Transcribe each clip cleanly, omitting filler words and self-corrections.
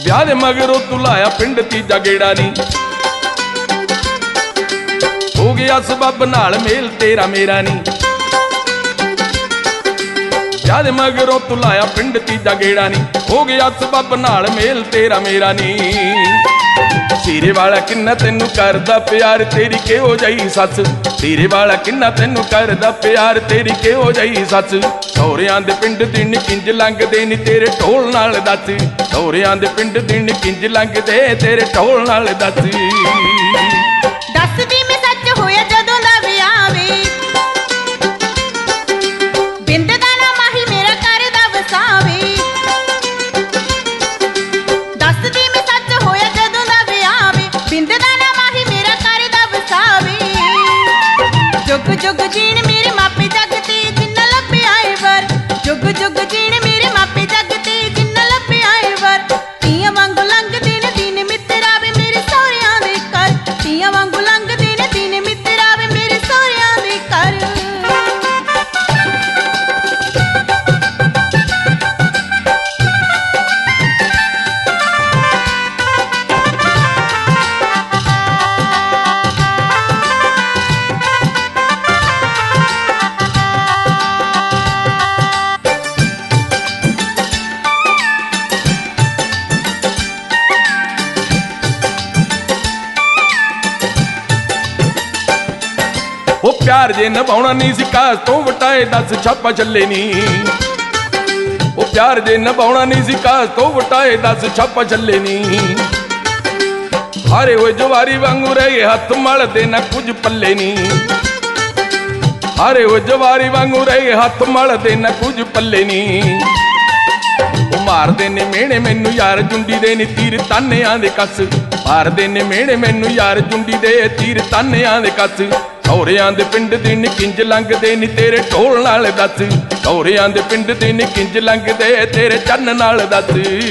ਵਿਆਹ ਦੇ ਮਗਰੋਂ ਤੂੰ ਲਾਇਆ ਪਿੰਡ ਤੀਜਾ ਗੇੜਾ ਨੀ ਹੋ ਗਿਆ ਸਬੱਬ ਨਾਲ ਮੇਲ ਤੇਰਾ ਮੇਰਾ ਨੀ ਵਿਆਹ ਦੇ ਮਗਰੋਂ ਤੂੰ ਲਾਇਆ ਪਿੰਡ ਤੀਜਾ ਗੇੜਾ ਨੀ ਹੋ ਗਿਆ ਸਬੱਬ ਨਾਲ ਮੇਲ ਤੇਰਾ ਮੇਰਾ ਨੀ ਤੇਰੇ ਵਾਲਾ ਕਿੰਨਾ ਤੈਨੂੰ ਕਰਦਾ ਪਿਆਰ ਤੇਰੀ ਕਿਹੋ ਜਿਹੀ ਸੱਸ ਤੇਰੇ ਵਾਲਾ ਕਿੰਨਾ ਤੈਨੂੰ ਕਰਦਾ ਪਿਆਰ ਤੇਰੀ ਕਿਹੋ ਜਿਹੀ ਸੱਸ ਸਹੁਰਿਆਂ ਦੇ ਪਿੰਡ ਦਿਨ ਕਿੰਜ ਲੰਘਦੇ ਨੀ ਤੇਰੇ ਢੋਲ ਨਾਲ ਦੱਸ ਸਹੁਰਿਆਂ ਦੇ ਪਿੰਡ ਦਿਨ ਕਿੰਜ ਲੰਘਦੇ ਤੇਰੇ ਢੋਲ ਨਾਲ ਦੱਸ ਦੱਸਦੀ ਮੈਂ ਸੱਚ ਹੋਇਆ ਜਦੋਂ ਦਾ ਵਿਆਹ ਵੇ ਬਿੰਦ ਦਾ ਨਾ ਮਾਹੀ ਮੇਰਾ ਕਰਦਾ ਵਸਾਵੇ ਦੱਸਦੀ ਮੈਂ ਸੱਚ ਹੋਇਆ ਜਦੋਂ ਦਾ ਵਿਆਹ ਵੇ ਬਿੰਦ ਦਾ ਨਾ ਮਾਹੀ ਮੇਰਾ ਕਰਦਾ ਵਸਾਵੇ ਜੁਗ ਜੁਗ ਜੀਣ ਮੇਰੇ ਮਾਪੇ ਜੱਗ ਤੇ ਜਿੰਨਾ ਲੱਭਿਆ ਏ ਵਰ ਜੁਗ ਜੁਗ ਜੀਣ ਮੇਰੇ ਮਾਪੇ ਜੱਗ ਤੇ ਜਿੰਨਾ ਲੱਭਿਆ ਏ ਵਰ ਤੀਆਂ ਵਾਂਗੂ ਲੰਘਦੇ ਨੇ ਦਿਨ ਮਿੱਤਰਾ ਵੇ ਮੇਰੇ ਸਹੁਰਿਆਂ ਦੇ ਘਰ ਤੀਆਂ ਵਾਂਗੂ ਲੰਘਦੇ ਨੇ ਦਿਨ ਮਿੱਤਰਾ ਵੇ ਮੇਰੇ ਸਹੁਰਿਆਂ ਦੇ ਘਰ ਉਹ ਪਿਆਰ ਜੇ ਨਿਭਾਉਣਾ ਨਹੀਂ ਸੀ ਕਾਸ ਤੋਂ ਵਟਾਏ ਦੱਸ ਛਾਪਾ ਚੱਲੇ ਨੀ ਉਹ ਪਿਆਰ ਜੇ ਨਿਭਾਉਣਾ ਨਹੀਂ ਸੀ ਕਾਸ ਤੋਂ ਵਟਾਏ ਦੱਸ ਛਾਪਾ ਚੱਲੇ ਨੀ ਹਾਰੇ ਹੋਏ ਜਵਾਰੀ ਵਾਂਗੂ ਰਹੇ ਹੱਥ ਮਲਦੇ ਨਾ ਕੁਝ ਪੱਲੇ ਨੀ ਹਾਰੇ ਹੋਏ ਜਵਾਰੀ ਵਾਂਗੂ ਰਹੇ ਹੱਥ ਮਲਦੇ ਨਾ ਕੁਝ ਪੱਲੇ ਨੀ ਉਹ ਮਾਰਦੇ ਨੇ ਮਿਹਣੇ ਮੈਨੂੰ ਯਾਰ ਜੁੰਡੀ ਦੇ ਨੀ ਤੀਰ ਤਾਨਿਆਂ ਦੇ ਕੱਸ ਮਾਰਦੇ ਨੇ ਮਿਹਣੇ ਮੈਨੂੰ ਯਾਰ ਜੁੰਡੀ ਦੇ ਤੀਰ ਤਾਨਿਆਂ ਦੇ ਕੱਸ ਸਹੁਰਿਆਂ ਦੇ ਪਿੰਡ ਦਿਨ ਕਿੰਜ ਲੰਘਦੇ ਨੀ ਤੇਰੇ ਢੋਲ ਨਾਲ ਦੱਸ ਸਹੁਰਿਆਂ ਦੇ ਪਿੰਡ ਦਿਨ ਕਿੰਜ ਲੰਘਦੇ ਤੇਰੇ ਚੰਨ ਨਾਲ ਦੱਸ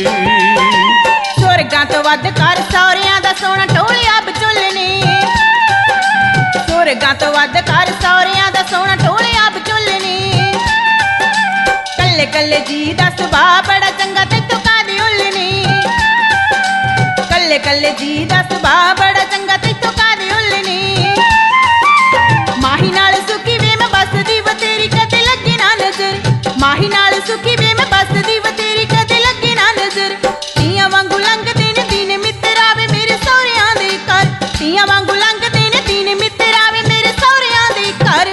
ਸੁਰਗਾਂ ਤੋਂ ਵੱਧ ਕਰ ਸਹੁਰਿਆਂ ਦਾ ਸੋਹਣਾ ਢੋਲਿਆ ਵਿਚੋਲਣੇ ਸੁਰਗਾਂ ਤੋਂ ਵੱਧ ਕਰ ਸਹੁਰਿਆਂ ਦਾ ਸੋਹਣਾ ਢੋਲਿਆ ਵਿਚੋਲਣੇ ਕੱਲੇ ਕੱਲੇ ਜੀ ਦਾ ਸੁਭਾਅ ਬੜਾ ਚੰਗਾ ਤੈਥੋਂ ਕਾਹਦੀ ਉਲਣੀ ਕੱਲੇ ਕੱਲੇ ਜੀ ਦਾ ਸੁਭਾਅ ਬੜਾ ਚੰਗਾ ਤੈਥੋਂ ਕਾਹਦੀ ਉਲਣੀ ਮਾਹੀ ਨਾਲ ਸੁਖੀ ਵੇ ਮੈਂ ਬਸਦੀ ਵ ਤੇਰੀ ਕਦੇ ਲੱਗੇ ਨਾ ਨਜ਼ਰ ਮਾਹੀ ਨਾਲ ਸੁਖੀ ਵੇ ਮੈਂ ਬਸਦੀ ਵ ਤੇਰੀ ਕਦੇ ਲੱਗੇ ਨਾ ਨਜ਼ਰ ਤੀਆਂ ਵਾਂਗੂ ਲੰਘਦੇ ਨੇ ਦਿਨ ਮਿੱਤਰਾ ਵੇ ਮੇਰੇ ਸਹੁਰਿਆਂ ਦੇ ਘਰ ਤੀਆਂ ਵਾਂਗੂ ਲੰਘਦੇ ਨੇ ਦਿਨ ਮਿੱਤਰਾ ਵੇ ਮੇਰੇ ਸਹੁਰਿਆਂ ਦੇ ਘਰ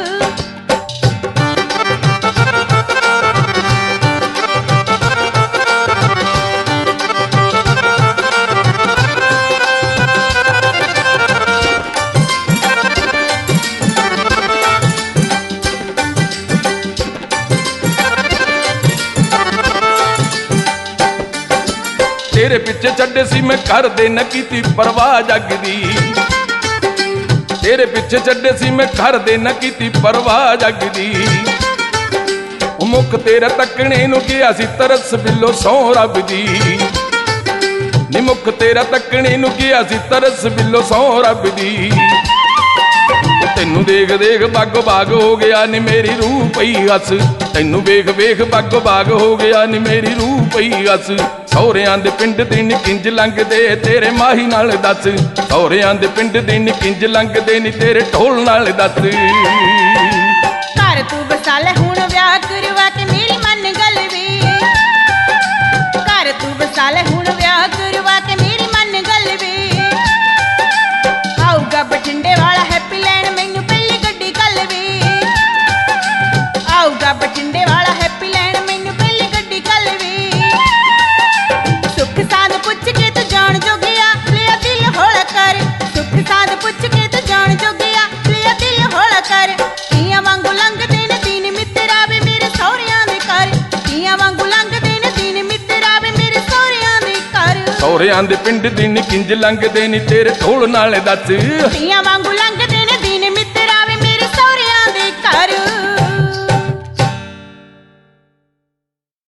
ਤੇਰੇ ਪਿੱਛੇ ਛੱਡੇ ਸੀ ਮੈਂ ਘਰ ਦੇ ਨਾ ਕੀਤੀ ਪਰਵਾਹ ਜੱਗ ਦੀ ਤੇਰੇ ਪਿੱਛੇ ਛੱਡੇ ਸੀ ਮੈਂ ਘਰ ਦੇ ਨਾ ਕੀਤੀ ਪਰਵਾਹ ਜੱਗ ਦੀ ਉਹ ਮੁੱਖ ਤੇਰਾ ਤੱਕਣੇ ਨੂੰ ਗਿਆ ਸੀ ਤਰਸ ਬਿੱਲੋ ਸਹੁੰ ਰੱਬ ਦੀ ਨੀ ਮੁੱਖ ਤੇਰਾ ਤੱਕਣੇ ਨੂੰ ਗਿਆ ਸੀ ਤਰਸ ਬਿੱਲੋ ਸਹੁੰ ਰੱਬ ਦੀ ਤੈਨੂੰ ਦੇਖ ਦੇਖ ਬਾਗੋ ਬਾਗ ਹੋ ਗਿਆ ਨੀ ਮੇਰੀ ਰੂਹ ਪਈ ਹੱਸ ਤੈਨੂੰ ਵੇਖ ਵੇਖ ਬਾਗੋ ਬਾਗ ਹੋ ਗਿਆ ਨੀ ਮੇਰੀ ਰੂਹ ਪਈ ਹੱਸ ਸਹੁਰਿਆਂ ਦੇ ਪਿੰਡ ਦਿਨ ਕਿੰਜ ਲੰਘਦੇ ਤੇਰੇ ਮਾਹੀ ਨਾਲ ਦੱਸ ਸਹੁਰਿਆਂ ਦੇ ਪਿੰਡ ਦਿਨ ਕਿੰਜ ਲੰਘਦੇ ਨੀ ਤੇਰੇ ਢੋਲ ਨਾਲ ਦੱਸ ਘਰ ਤੂੰ ਵਸਾ ਲੈ ਹੁਣ ਵਿਆਹ ਕਰਵਾ ਕੇ ਮੇਰੀ ਮੰਨ ਗੱਲ ਵੇ ਘਰ ਤੂੰ ਵਸਾ ਲੈ ਹੁਣ ਵਿਆਹ ਕਰਵਾ ਕੇ ਮੇਰੀ ਮੰਨ ਗੱਲ ਵੇ ਆਊਗਾ ਬਠਿੰਡੇ ਵਾਲਾ ਹੈਪੀ ਲੈਣ ਮੈਨੂੰ ਪਹਿਲੀ ਗੱਡੀ ਕੱਲ ਵੇ ਆਊਗਾ ਬਠਿੰਡੇ ਵਾਲਾ ਹੈਪੀ ਲੈਣ ਮੈਨੂੰ ਪਹਿਲੀ ਗੱਡੀ ਕੱਲ ਵੇ ਸੁੱਖ ਸਾਧ ਪੁੱਛ ਕੇ ਤੂੰ ਜਾਣ ਜੋਗਿਆ ਲਿਆ ਦਿਲ ਹੌਲਾ ਕਰ ਸੁੱਖ ਸਾਧ ਪੁੱਛ ਕੇ ਤੂੰ ਜਾਣ ਜੋਗਿਆ ਲਿਆ ਦਿਲ ਹੌਲਾ ਕਰ ਤੀਆਂ ਵਾਂਗੂ ਲੰਘਦੇ ਨੇ ਦਿਨ ਮਿੱਤਰਾ ਵੇ ਮੇਰੇ ਸਹੁਰਿਆਂ ਦੇ ਘਰ ਤੀਆਂ ਵਾਂਗੂ ਲੰਘਦੇ ਨੇ ਦਿਨ ਮਿੱਤਰਾ ਵੇ ਮੇਰੇ ਸਹੁਰਿਆਂ ਦੇ ਘਰ ਸਹੁਰਿਆਂ ਦੇ ਪਿੰਡ ਦਿਨ ਕਿੰਜ ਲੰਘਦੇ ਨੀ ਤੇਰੇ ਢੋਲ ਨਾਲ ਦੱਸ ਤੀਆਂ